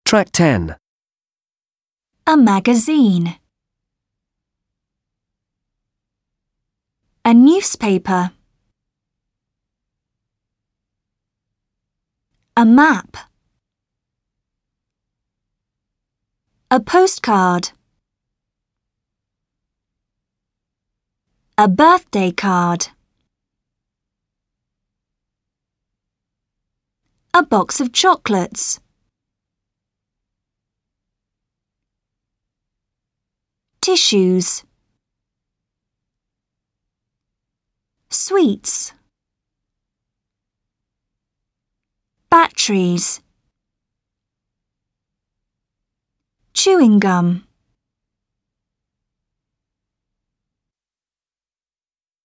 Track 10. A magazine. A newspaper. A map. A postcard. A birthday card. A box of chocolates. Tissues. Sweets. Batteries. Chewing gum.